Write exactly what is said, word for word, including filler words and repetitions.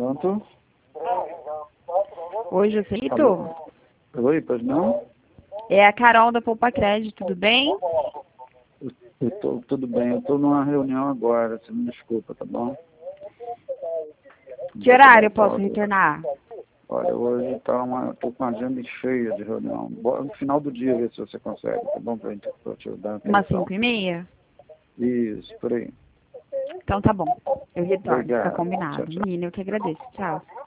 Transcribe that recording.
Pronto? Oi, Joselito. Alô? Oi, pois não? É a Carol da Poupa Crédito, tudo bem? Eu, eu tô, tudo bem, eu estou numa reunião agora, você me desculpa, tá bom? Que horário eu posso retornar? Olha, hoje tá uma, tô com a agenda cheia de reunião. Bora no final do dia ver se você consegue, tá bom? Pra, gente, pra te dar uma Umas atenção. cinco e meia? Isso, por aí. Então tá bom. Eu retorno, fica Obrigado. Tchau, combinado. tchau. Menina, eu que agradeço. Tchau.